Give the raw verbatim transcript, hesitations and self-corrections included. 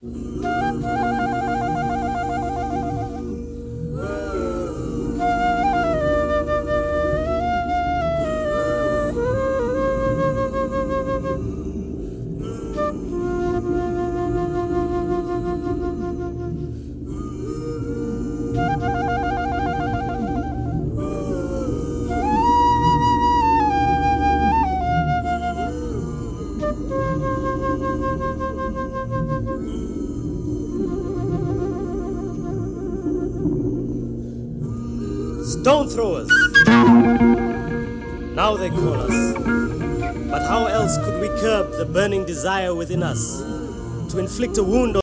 Stone throwers. Now they call us. But how else could we curb the burning desire within us to inflict a wound